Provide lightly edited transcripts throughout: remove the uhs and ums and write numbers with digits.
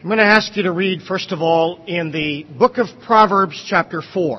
I'm going to ask you to read, first of all, in the book of Proverbs, chapter 4.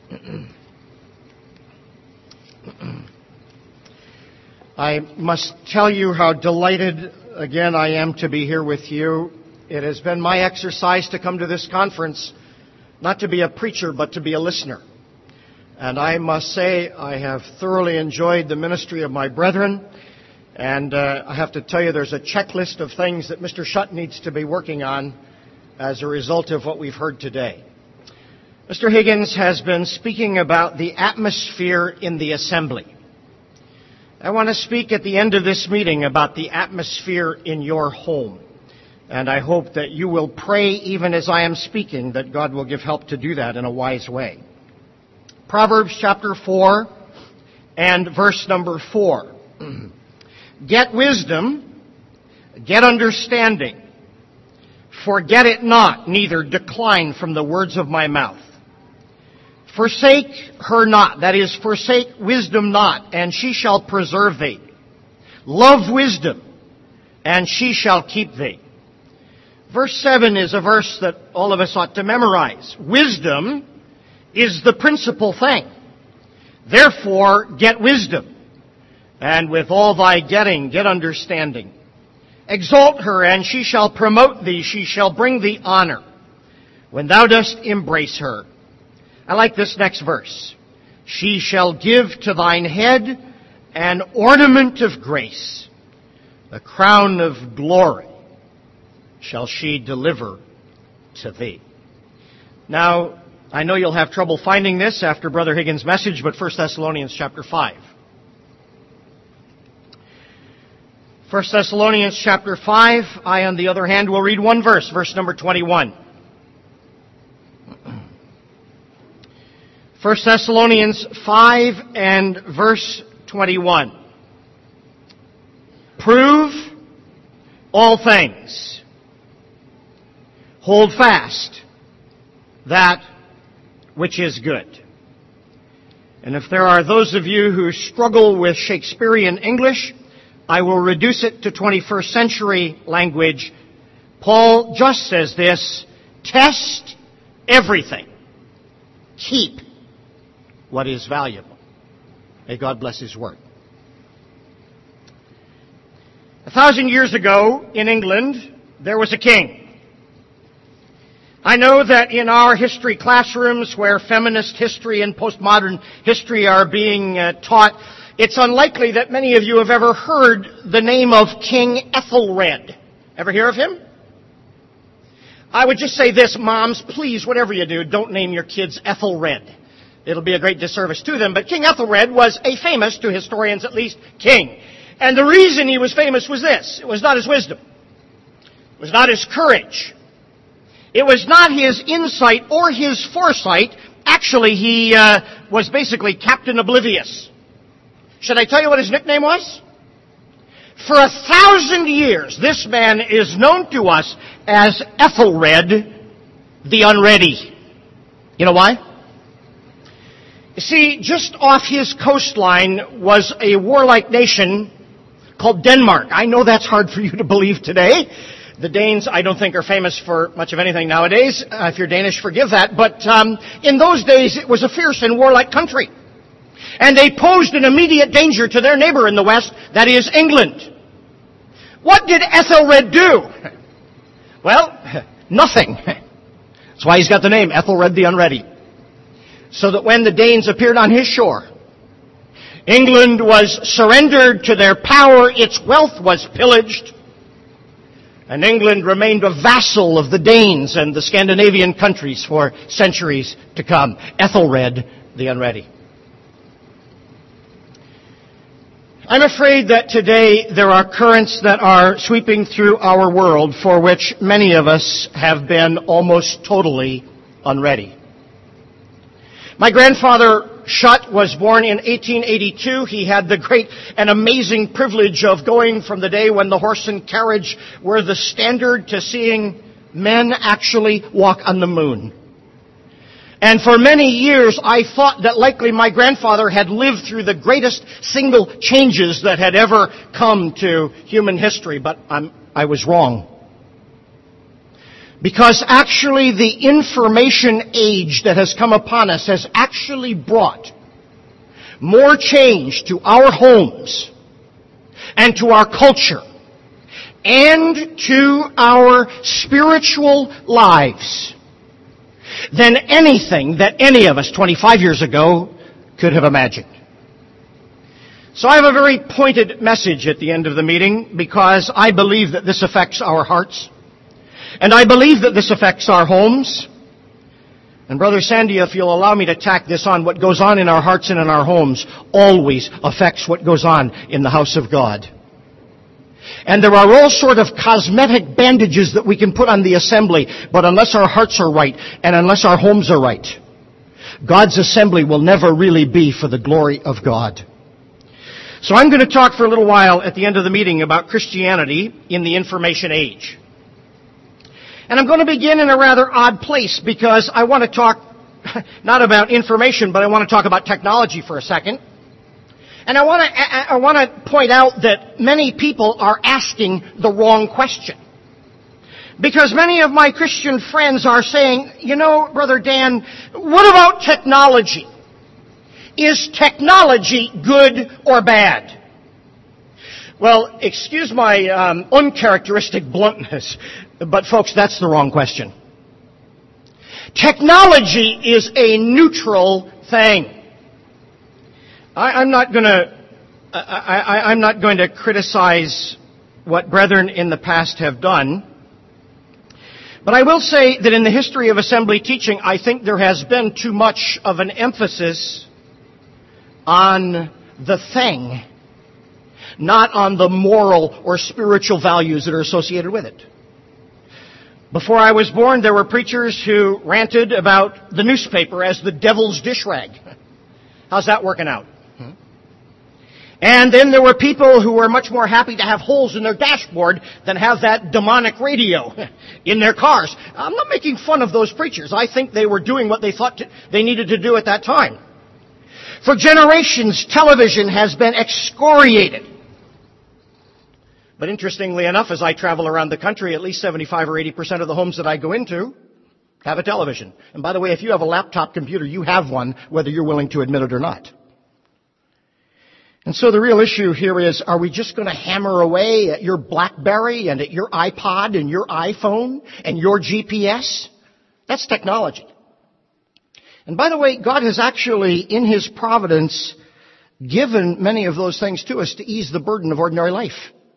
I must tell you how delighted, again, I am to be here with you. It has been my exercise to come to this conference, not to be a preacher, but to be a listener. And I must say, I have thoroughly enjoyed the ministry of my brethren. And I have to tell you, there's a checklist of things that Mr. Schutt needs to be working on as a result of what we've heard today. Mr. Higgins has been speaking about the atmosphere in the assembly. I want to speak at the end of this meeting about the atmosphere in your home. And I hope that you will pray even as I am speaking, that God will give help to do that in a wise way. Proverbs chapter 4 and verse number 4. Get wisdom, get understanding. Forget it not, neither decline from the words of my mouth. Forsake her not, that is, forsake wisdom not, and she shall preserve thee. Love wisdom, and she shall keep thee. Verse 7 is a verse that all of us ought to memorize. Wisdom is the principal thing. Therefore, get wisdom. And with all thy getting, get understanding. Exalt her, and she shall promote thee. She shall bring thee honor when thou dost embrace her. I like this next verse. She shall give to thine head an ornament of grace. The crown of glory shall she deliver to thee. Now, I know you'll have trouble finding this after Brother Higgins' message, but 1 Thessalonians chapter 5. 1 Thessalonians chapter 5, I, on the other hand, will read one verse, verse number 21. 1 Thessalonians 5 and verse 21. Prove all things. Hold fast that which is good. And if there are those of you who struggle with Shakespearean English, I will reduce it to 21st century language. Paul just says this: test everything. Keep what is valuable. May God bless His word. 1,000 years ago in England, there was a king. I know that in our history classrooms where feminist history and postmodern history are being taught, it's unlikely that many of you have ever heard the name of King Ethelred. Ever hear of him? I would just say this, moms, please, whatever you do, don't name your kids Ethelred. It'll be a great disservice to them. But King Ethelred was a famous, to historians at least, king. And the reason he was famous was this. It was not his wisdom. It was not his courage. It was not his insight or his foresight. Actually, he was basically Captain Oblivious. Should I tell you what his nickname was? For 1,000 years, this man is known to us as Ethelred the Unready. You know why? You see, just off his coastline was a warlike nation called Denmark. I know that's hard for you to believe today. The Danes, I don't think, are famous for much of anything nowadays. If you're Danish, forgive that. But in those days, it was a fierce and warlike country. And they posed an immediate danger to their neighbor in the west, that is England. What did Ethelred do? Well, nothing. That's why he's got the name, Ethelred the Unready. So that when the Danes appeared on his shore, England was surrendered to their power, its wealth was pillaged, and England remained a vassal of the Danes and the Scandinavian countries for centuries to come. Ethelred the Unready. I'm afraid that today there are currents that are sweeping through our world for which many of us have been almost totally unready. My grandfather, Schutt, was born in 1882. He had the great and amazing privilege of going from the day when the horse and carriage were the standard to seeing men actually walk on the moon. And for many years, I thought that likely my grandfather had lived through the greatest single changes that had ever come to human history, but I was wrong. Because actually the information age that has come upon us has actually brought more change to our homes and to our culture and to our spiritual lives than anything that any of us 25 years ago could have imagined. So I have a very pointed message at the end of the meeting because I believe that this affects our hearts. And I believe that this affects our homes. And Brother Sandy, if you'll allow me to tack this on, what goes on in our hearts and in our homes always affects what goes on in the house of God. And there are all sort of cosmetic bandages that we can put on the assembly, but unless our hearts are right and unless our homes are right, God's assembly will never really be for the glory of God. So I'm going to talk for a little while at the end of the meeting about Christianity in the information age. And I'm going to begin in a rather odd place because I want to talk not about information, but I want to talk about technology for a second. And I want to point out that many people are asking the wrong question. Because many of my Christian friends are saying, you know, Brother Dan, what about technology? Is technology good or bad? Well, excuse my uncharacteristic bluntness, but folks, that's the wrong question. Technology is a neutral thing. I'm not going to criticize what brethren in the past have done, but I will say that in the history of assembly teaching, I think there has been too much of an emphasis on the thing, not on the moral or spiritual values that are associated with it. Before I was born, there were preachers who ranted about the newspaper as the devil's dish rag. How's that working out? And then there were people who were much more happy to have holes in their dashboard than have that demonic radio in their cars. I'm not making fun of those preachers. I think they were doing what they thought they needed to do at that time. For generations, television has been excoriated. But interestingly enough, as I travel around the country, at least 75 or 80% of the homes that I go into have a television. And by the way, if you have a laptop computer, you have one, whether you're willing to admit it or not. And so the real issue here is, are we just going to hammer away at your BlackBerry and at your iPod and your iPhone and your GPS? That's technology. And by the way, God has actually, in His providence, given many of those things to us to ease the burden of ordinary life.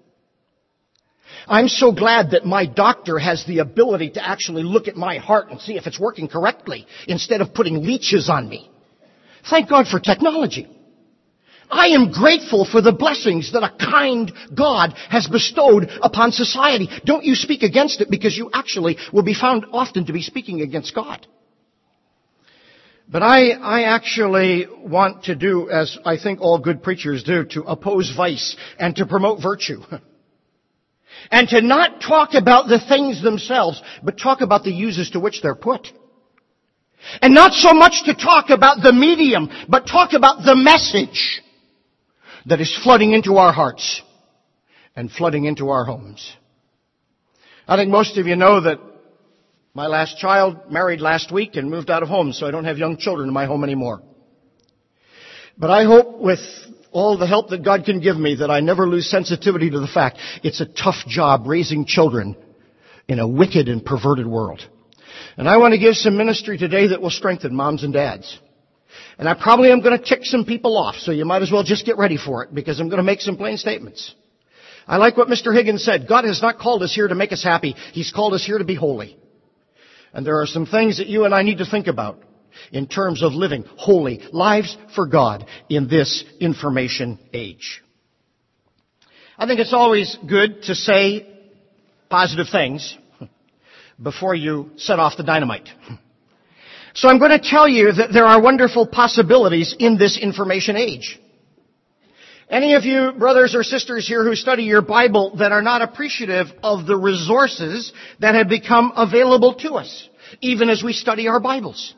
I'm so glad that my doctor has the ability to actually look at my heart and see if it's working correctly instead of putting leeches on me. Thank God for technology. I am grateful for the blessings that a kind God has bestowed upon society. Don't you speak against it, because you actually will be found often to be speaking against God. But I actually want to do, as I think all good preachers do, to oppose vice and to promote virtue. And to not talk about the things themselves, but talk about the uses to which they're put. And not so much to talk about the medium, but talk about the message that is flooding into our hearts and flooding into our homes. I think most of you know that my last child married last week and moved out of home, so I don't have young children in my home anymore. But I hope with all the help that God can give me that I never lose sensitivity to the fact it's a tough job raising children in a wicked and perverted world. And I want to give some ministry today that will strengthen moms and dads. And I probably am going to tick some people off, so you might as well just get ready for it, because I'm going to make some plain statements. I like what Mr. Higgins said. God has not called us here to make us happy. He's called us here to be holy. And there are some things that you and I need to think about in terms of living holy lives for God in this information age. I think it's always good to say positive things before you set off the dynamite. So I'm going to tell you that there are wonderful possibilities in this information age. Any of you brothers or sisters here who study your Bible that are not appreciative of the resources that have become available to us, even as we study our Bibles.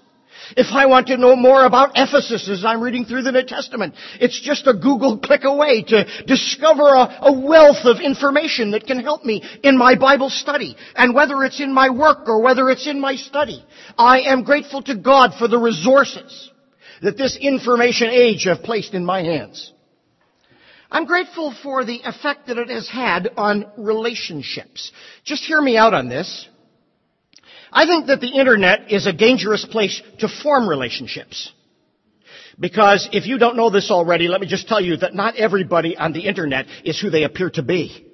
If I want to know more about Ephesus as I'm reading through the New Testament, it's just a Google click away to discover a wealth of information that can help me in my Bible study. And whether it's in my work or whether it's in my study, I am grateful to God for the resources that this information age have placed in my hands. I'm grateful for the effect that it has had on relationships. Just hear me out on this. I think that the internet is a dangerous place to form relationships. Because if you don't know this already, let me just tell you that not everybody on the internet is who they appear to be.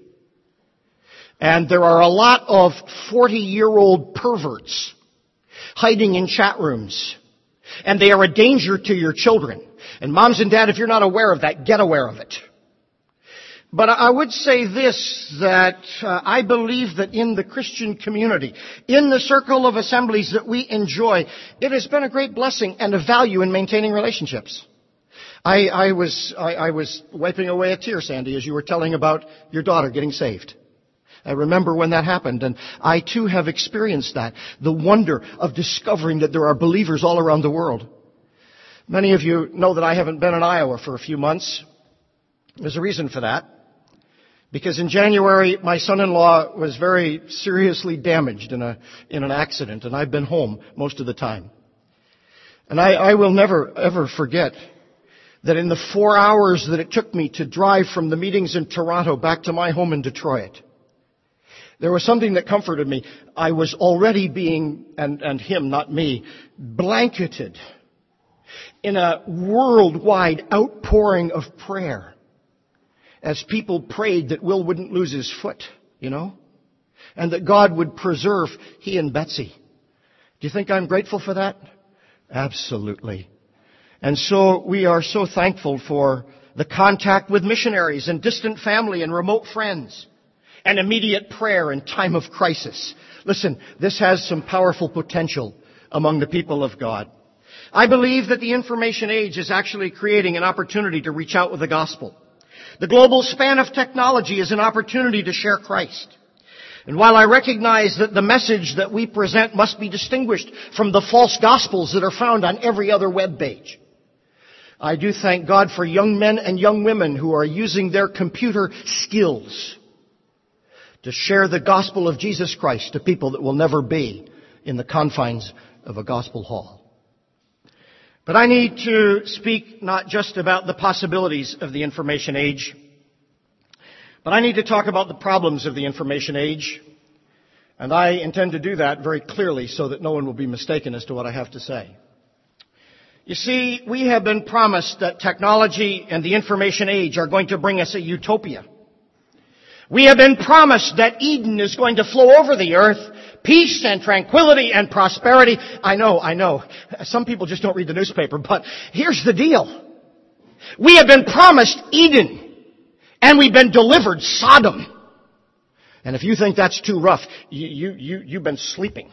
And there are a lot of 40-year-old perverts hiding in chat rooms. And they are a danger to your children. And moms and dad, if you're not aware of that, get aware of it. But I would say this, that I believe that in the Christian community, in the circle of assemblies that we enjoy, it has been a great blessing and a value in maintaining relationships. I was wiping away a tear, Sandy, as you were telling about your daughter getting saved. I remember when that happened, and I too have experienced that, the wonder of discovering that there are believers all around the world. Many of you know that I haven't been in Iowa for a few months. There's a reason for that. Because in January, my son-in-law was very seriously damaged in an accident, and I've been home most of the time. And I will never, ever forget that in the 4 hours that it took me to drive from the meetings in Toronto back to my home in Detroit, there was something that comforted me. I was already being, and him, not me, blanketed in a worldwide outpouring of prayer. As people prayed that Will wouldn't lose his foot, and that God would preserve he and Betsy. Do you think I'm grateful for that? Absolutely. And so we are so thankful for the contact with missionaries and distant family and remote friends and immediate prayer in time of crisis. Listen, this has some powerful potential among the people of God. I believe that the information age is actually creating an opportunity to reach out with the gospel. The global span of technology is an opportunity to share Christ. And while I recognize that the message that we present must be distinguished from the false gospels that are found on every other web page, I do thank God for young men and young women who are using their computer skills to share the gospel of Jesus Christ to people that will never be in the confines of a gospel hall. But I need to speak not just about the possibilities of the information age, but I need to talk about the problems of the information age. And I intend to do that very clearly so that no one will be mistaken as to what I have to say. You see, we have been promised that technology and the information age are going to bring us a utopia. We have been promised that Eden is going to flow over the earth, peace and tranquility and prosperity. I know. Some people just don't read the newspaper, but here's the deal. We have been promised Eden, and we've been delivered Sodom. And if you think that's too rough, you've been sleeping.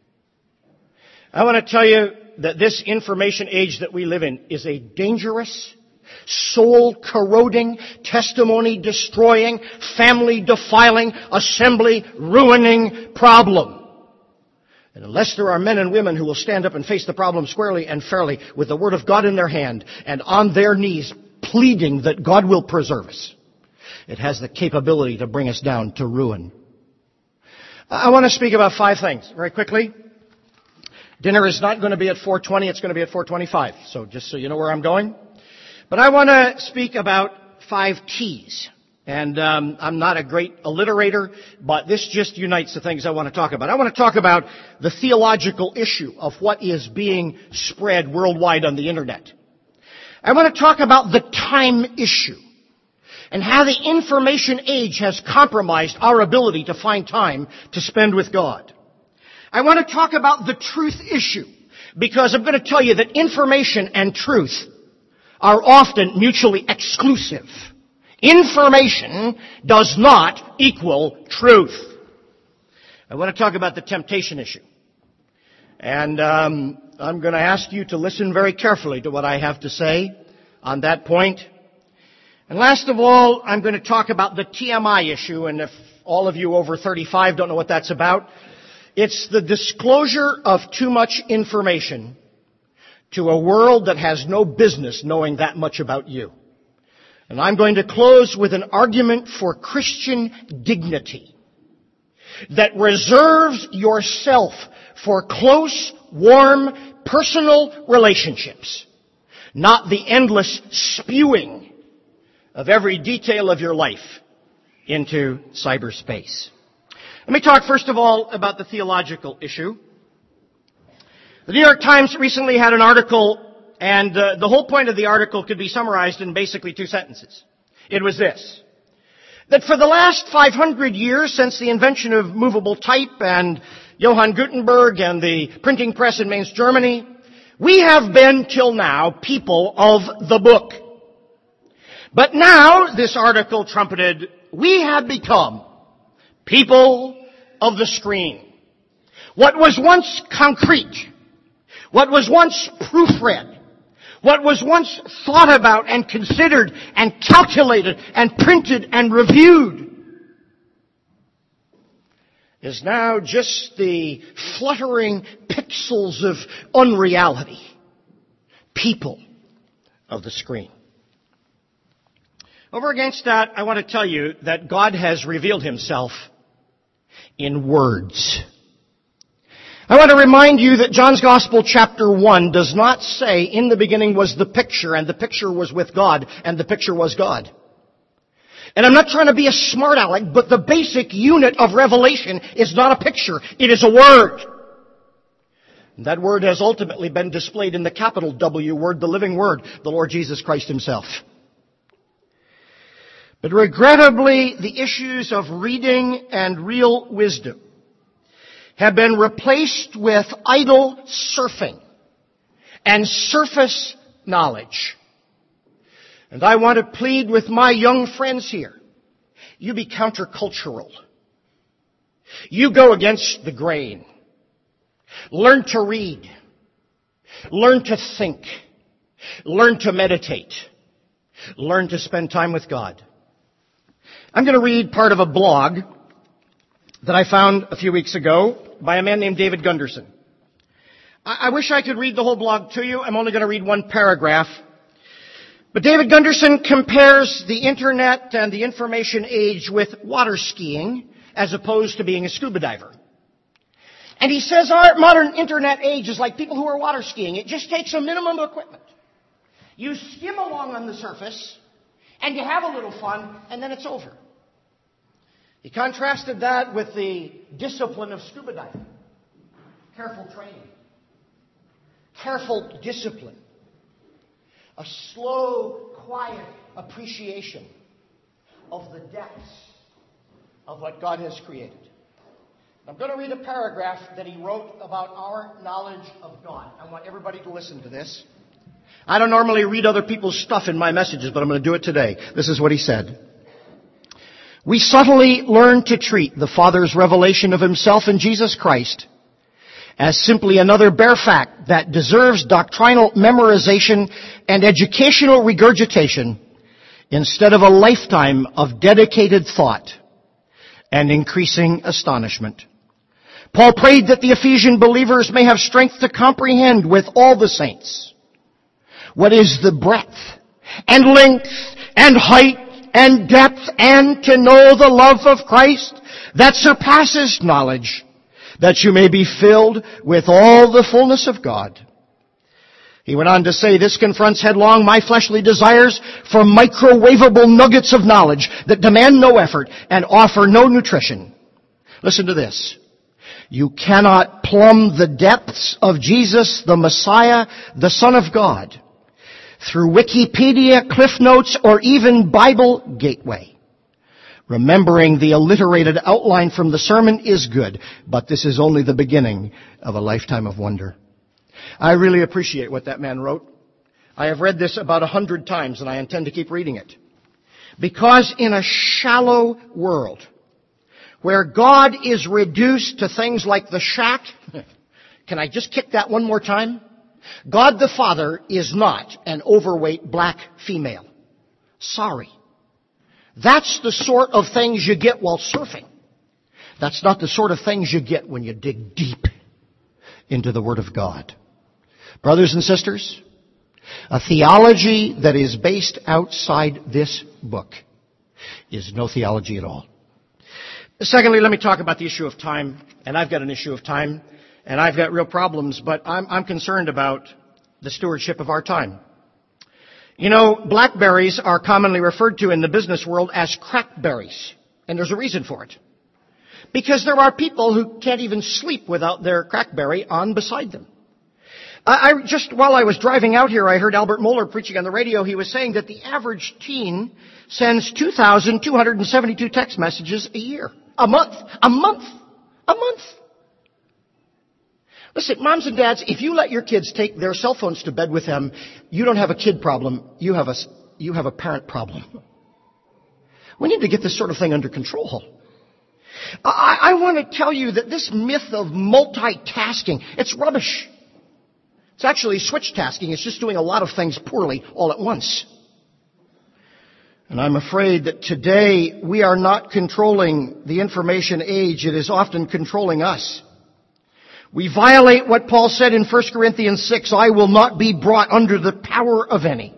I want to tell you that this information age that we live in is a dangerous, soul-corroding, testimony-destroying, family-defiling, assembly-ruining problem. And unless there are men and women who will stand up and face the problem squarely and fairly with the Word of God in their hand and on their knees pleading that God will preserve us, it has the capability to bring us down to ruin. I want to speak about 5 things very quickly. Dinner is not going to be at 4:20, it's going to be at 4:25. So just so you know where I'm going. But I want to speak about 5 T's. And I'm not a great alliterator, but this just unites the things I want to talk about. I want to talk about the theological issue of what is being spread worldwide on the internet. I want to talk about the time issue and how the information age has compromised our ability to find time to spend with God. I want to talk about the truth issue because I'm going to tell you that information and truth are often mutually exclusive. Information does not equal truth. I want to talk about the temptation issue. And I'm going to ask you to listen very carefully to what I have to say on that point. And last of all, I'm going to talk about the TMI issue. And if all of you over 35 don't know what that's about, it's the disclosure of too much information to a world that has no business knowing that much about you. And I'm going to close with an argument for Christian dignity that reserves yourself for close, warm, personal relationships, not the endless spewing of every detail of your life into cyberspace. Let me talk first of all about the theological issue. The New York Times recently had an article, and the whole point of the article could be summarized in basically 2 sentences. It was this: that for the last 500 years, since the invention of movable type and Johann Gutenberg and the printing press in Mainz, Germany, we have been till now people of the book. But now, this article trumpeted, we have become people of the screen. What was once concrete, what was once proofread, what was once thought about and considered and calculated and printed and reviewed, is now just the fluttering pixels of unreality. People of the screen. Over against that, I want to tell you that God has revealed Himself in words. I want to remind you that John's Gospel chapter 1 does not say, in the beginning was the picture, and the picture was with God, and the picture was God. And I'm not trying to be a smart aleck, but the basic unit of revelation is not a picture, it is a word. And that word has ultimately been displayed in the capital W word, the living word, the Lord Jesus Christ Himself. But regrettably, the issues of reading and real wisdom have been replaced with idle surfing and surface knowledge. And I want to plead with my young friends here. You be countercultural. You go against the grain. Learn to read. Learn to think. Learn to meditate. Learn to spend time with God. I'm going to read part of a blog that I found a few weeks ago by a man named David Gunderson. I wish I could read the whole blog to you. I'm only going to read one paragraph. But David Gunderson compares the internet and the information age with water skiing as opposed to being a scuba diver. And he says our modern internet age is like people who are water skiing. It just takes a minimum of equipment. You skim along on the surface, and you have a little fun, and then it's over. He contrasted that with the discipline of scuba diving. Careful training. Careful discipline. A slow, quiet appreciation of the depths of what God has created. I'm going to read a paragraph that he wrote about our knowledge of God. I want everybody to listen to this. I don't normally read other people's stuff in my messages, but I'm going to do it today. This is what he said. We subtly learn to treat the Father's revelation of Himself in Jesus Christ as simply another bare fact that deserves doctrinal memorization and educational regurgitation instead of a lifetime of dedicated thought and increasing astonishment. Paul prayed that the Ephesian believers may have strength to comprehend with all the saints what is the breadth and length and height and depth, and to know the love of Christ that surpasses knowledge, that you may be filled with all the fullness of God. He went on to say, this confronts headlong my fleshly desires for microwavable nuggets of knowledge that demand no effort and offer no nutrition. Listen to this. You cannot plumb the depths of Jesus, the Messiah, the Son of God, through Wikipedia, Cliff Notes, or even Bible Gateway. Remembering the alliterated outline from the sermon is good, but this is only the beginning of a lifetime of wonder. I really appreciate what that man wrote. I have read this about 100 times, and I intend to keep reading it. Because in a shallow world, where God is reduced to things like the shack, can I just kick that one more time? God the Father is not an overweight black female. Sorry. That's the sort of things you get while surfing. That's not the sort of things you get when you dig deep into the Word of God. Brothers and sisters, a theology that is based outside this book is no theology at all. Secondly, let me talk about the issue of time. And I've got an issue of time, and I've got real problems, but I'm concerned about the stewardship of our time. You know, blackberries are commonly referred to in the business world as crackberries, and there's a reason for it. Because there are people who can't even sleep without their crackberry on beside them. While I was driving out here, I heard Albert Mohler preaching on the radio. He was saying that the average teen sends 2,272 text messages a year. A month. Listen, moms and dads, if you let your kids take their cell phones to bed with them, you don't have a kid problem. You have a parent problem. We need to get this sort of thing under control. I want to tell you that this myth of multitasking, it's rubbish. It's actually switch tasking. It's just doing a lot of things poorly all at once. And I'm afraid that today we are not controlling the information age. It is often controlling us. We violate what Paul said in 1 Corinthians 6, I will not be brought under the power of any.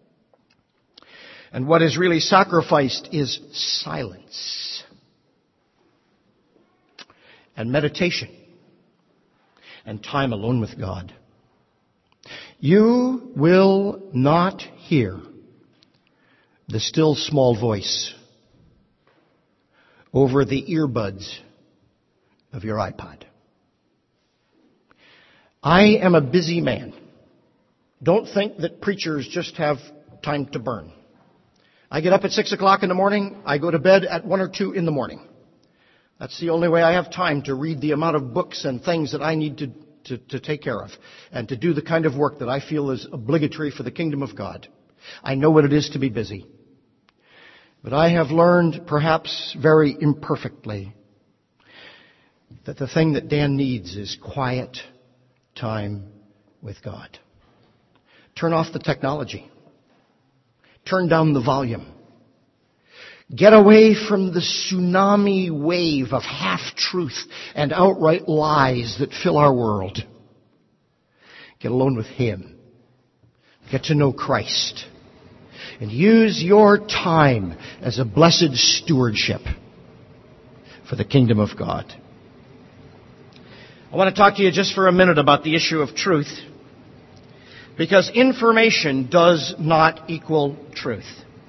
And what is really sacrificed is silence and meditation and time alone with God. You will not hear the still small voice over the earbuds of your iPod. I am a busy man. Don't think that preachers just have time to burn. I get up at 6 o'clock in the morning. I go to bed at 1 or 2 in the morning. That's the only way I have time to read the amount of books and things that I need to take care of and to do the kind of work that I feel is obligatory for the kingdom of God. I know what it is to be busy. But I have learned, perhaps very imperfectly, that the thing that Dan needs is quiet time with God. Turn off the technology. Turn down the volume. Get away from the tsunami wave of half-truth and outright lies that fill our world. Get alone with Him. Get to know Christ. And use your time as a blessed stewardship for the kingdom of God. I want to talk to you just for a minute about the issue of truth, because information does not equal truth.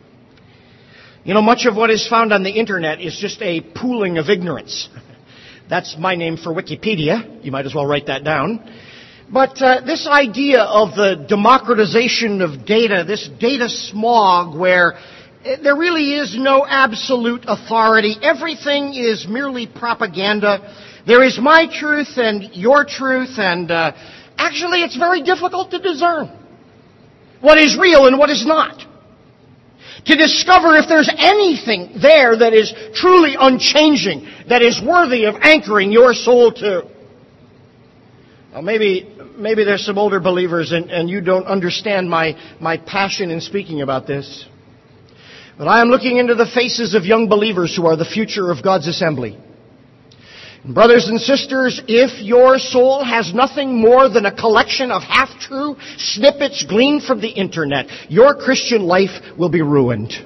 You know, much of what is found on the internet is just a pooling of ignorance. That's my name for Wikipedia. You might as well write that down. But this idea of the democratization of data, this data smog where there really is no absolute authority, everything is merely propaganda. There is my truth and your truth, and actually it's very difficult to discern what is real and what is not. To discover if there's anything there that is truly unchanging, that is worthy of anchoring your soul to. Well, maybe there's some older believers and you don't understand my passion in speaking about this. But I am looking into the faces of young believers who are the future of God's assembly. Brothers and sisters, if your soul has nothing more than a collection of half-true snippets gleaned from the internet, your Christian life will be ruined.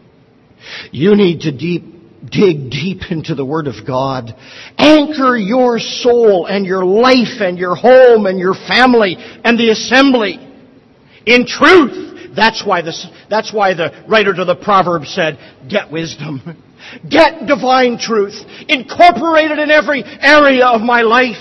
You need to dig deep into the Word of God. Anchor your soul and your life and your home and your family and the assembly in truth. That's why the writer to the Proverbs said, get wisdom. Get divine truth. Incorporate it in every area of my life.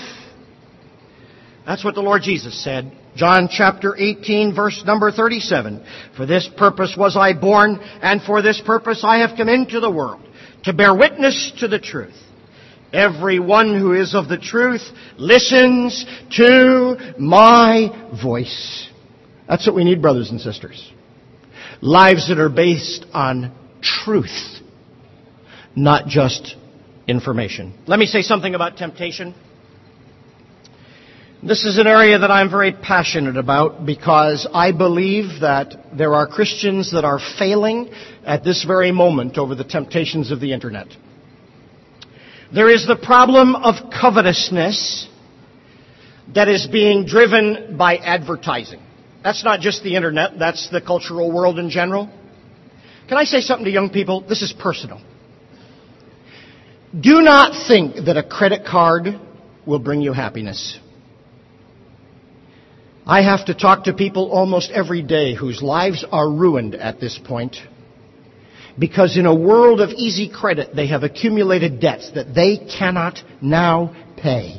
That's what the Lord Jesus said. John chapter 18, verse number 37. For this purpose was I born, and for this purpose I have come into the world, to bear witness to the truth. Everyone who is of the truth listens to my voice. That's what we need, brothers and sisters. Lives that are based on truth. Not just information. Let me say something about temptation. This is an area that I'm very passionate about because I believe that there are Christians that are failing at this very moment over the temptations of the internet. There is the problem of covetousness. that is being driven by advertising. That's not just the internet, that's the cultural world in general. Can I say something to young people? This is personal. Do not think that a credit card will bring you happiness. I have to talk to people almost every day whose lives are ruined at this point because in a world of easy credit, they have accumulated debts that they cannot now pay.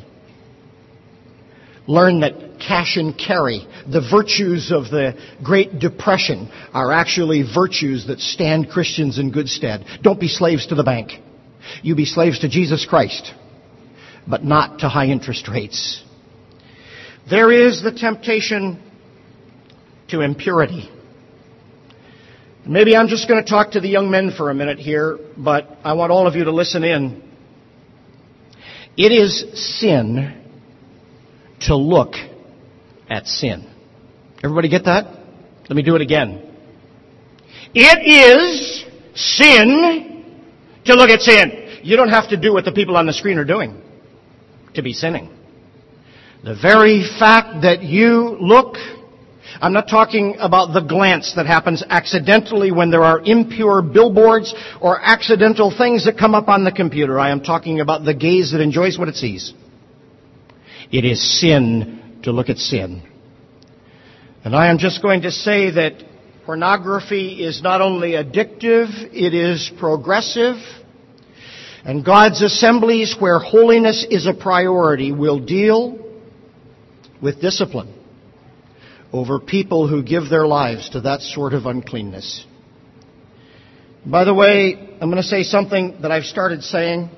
Learn that cash and carry, the virtues of the Great Depression, are actually virtues that stand Christians in good stead. Don't be slaves to the bank. You be slaves to Jesus Christ, but not to high interest rates. There is the temptation to impurity. Maybe I'm just going to talk to the young men for a minute here, but I want all of you to listen in. It is sin to look at sin. Everybody get that? Let me do it again. It is sin to look at sin. You don't have to do what the people on the screen are doing to be sinning. The very fact that you look, I'm not talking about the glance that happens accidentally when there are impure billboards or accidental things that come up on the computer. I am talking about the gaze that enjoys what it sees. It is sin to look at sin. And I am just going to say that pornography is not only addictive, it is progressive. And God's assemblies, where holiness is a priority, will deal with discipline over people who give their lives to that sort of uncleanness. By the way, I'm going to say something that I've started saying.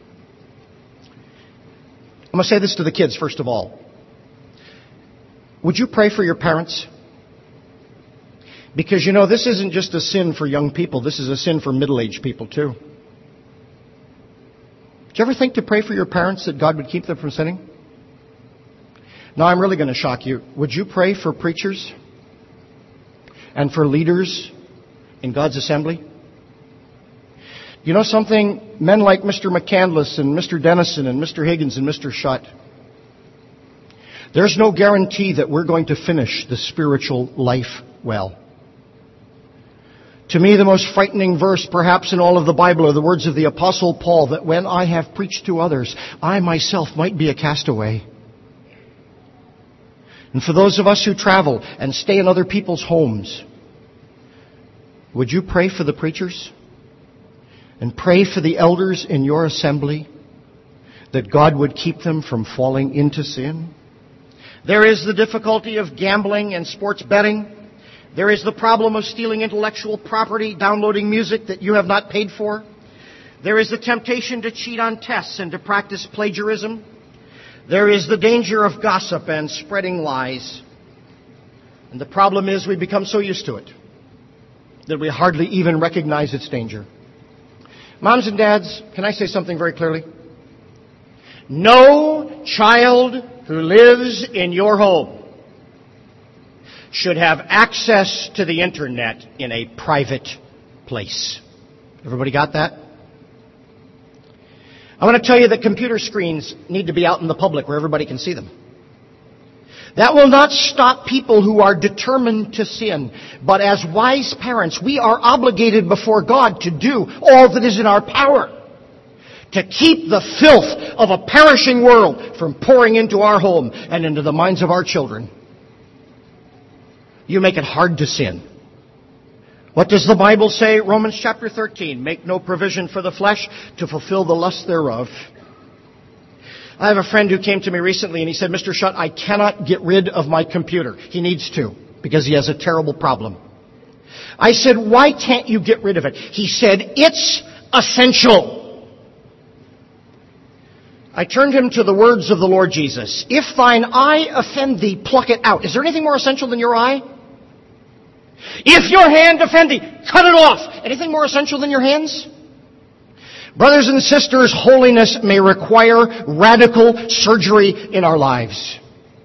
I'm going to say this to the kids first of all. Would you pray for your parents? Because, you know, this isn't just a sin for young people. This is a sin for middle-aged people, too. Did you ever think to pray for your parents that God would keep them from sinning? Now, I'm really going to shock you. Would you pray for preachers and for leaders in God's assembly? You know something? Men like Mr. McCandless and Mr. Dennison and Mr. Higgins and Mr. Shutt, there's no guarantee that we're going to finish the spiritual life well. To me, the most frightening verse perhaps in all of the Bible are the words of the Apostle Paul, that when I have preached to others, I myself might be a castaway. And for those of us who travel and stay in other people's homes, would you pray for the preachers? And pray for the elders in your assembly, that God would keep them from falling into sin? There is the difficulty of gambling and sports betting. There is the problem of stealing intellectual property, downloading music that you have not paid for. There is the temptation to cheat on tests and to practice plagiarism. There is the danger of gossip and spreading lies. And the problem is we become so used to it that we hardly even recognize its danger. Moms and dads, can I say something very clearly? No child who lives in your home should have access to the internet in a private place. Everybody got that? I want to tell you that computer screens need to be out in the public where everybody can see them. That will not stop people who are determined to sin. But as wise parents, we are obligated before God to do all that is in our power to keep the filth of a perishing world from pouring into our home and into the minds of our children. You make it hard to sin. What does the Bible say? Romans chapter 13. Make no provision for the flesh to fulfill the lust thereof. I have a friend who came to me recently and he said, Mr. Shutt, I cannot get rid of my computer. He needs to because he has a terrible problem. I said, why can't you get rid of it? He said, it's essential. I turned him to the words of the Lord Jesus. If thine eye offend thee, pluck it out. Is there anything more essential than your eye? If your hand offend thee, cut it off. Anything more essential than your hands? Brothers and sisters, holiness may require radical surgery in our lives.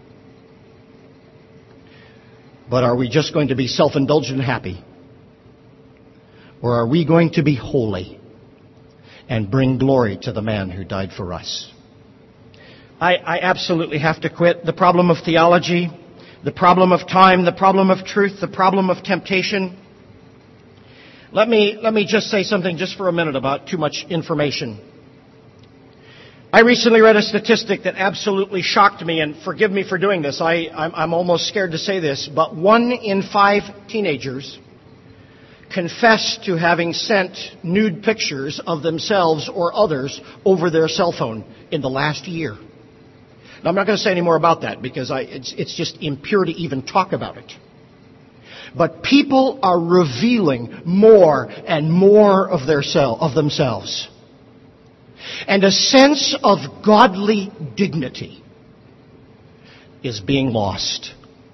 But are we just going to be self-indulgent and happy? Or are we going to be holy and bring glory to the man who died for us? I absolutely have to quit. The problem of theology, the problem of time, the problem of truth, the problem of temptation. Let me just say something just for a minute about too much information. I recently read a statistic that absolutely shocked me, and forgive me for doing this. I'm almost scared to say this, but 1 in 5 teenagers confess to having sent nude pictures of themselves or others over their cell phone in the last year. Now, I'm not going to say any more about that because it's just impure to even talk about it. But people are revealing more and more of themselves. And a sense of godly dignity is being lost.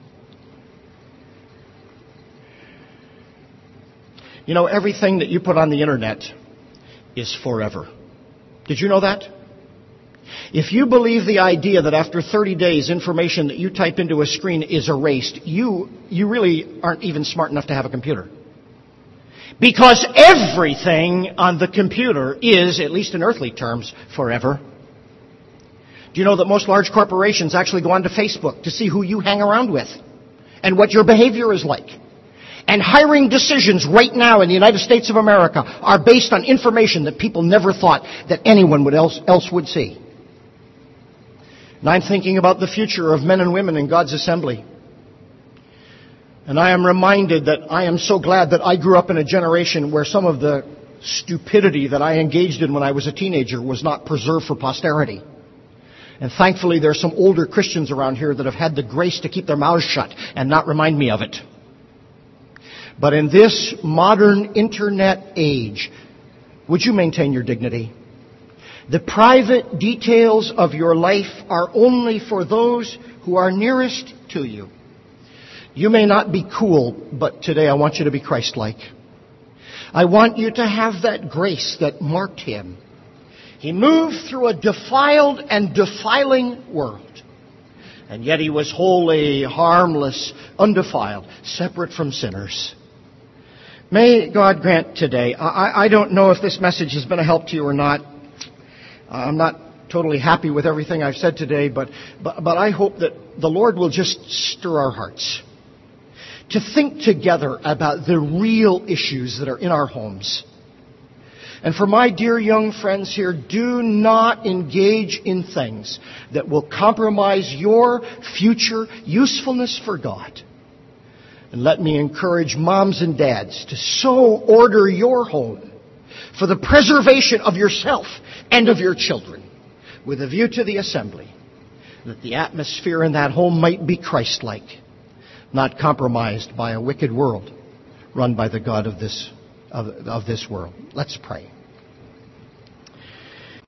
You know, everything that you put on the internet is forever. Did you know that? If you believe the idea that after 30 days, information that you type into a screen is erased, you really aren't even smart enough to have a computer. Because everything on the computer is, at least in earthly terms, forever. Do you know that most large corporations actually go onto Facebook to see who you hang around with and what your behavior is like? And hiring decisions right now in the United States of America are based on information that people never thought that anyone else would see. And I'm thinking about the future of men and women in God's assembly. And I am reminded that I am so glad that I grew up in a generation where some of the stupidity that I engaged in when I was a teenager was not preserved for posterity. And thankfully there are some older Christians around here that have had the grace to keep their mouths shut and not remind me of it. But in this modern internet age, would you maintain your dignity? The private details of your life are only for those who are nearest to you. You may not be cool, but today I want you to be Christ-like. I want you to have that grace that marked him. He moved through a defiled and defiling world. And yet he was holy, harmless, undefiled, separate from sinners. May God grant today, I don't know if this message has been a help to you or not. I'm not totally happy with everything I've said today, but I hope that the Lord will just stir our hearts to think together about the real issues that are in our homes. And for my dear young friends here, do not engage in things that will compromise your future usefulness for God. And let me encourage moms and dads to so order your home for the preservation of yourself and of your children, with a view to the assembly, that the atmosphere in that home might be Christ-like, not compromised by a wicked world run by the God of this world. Let's pray.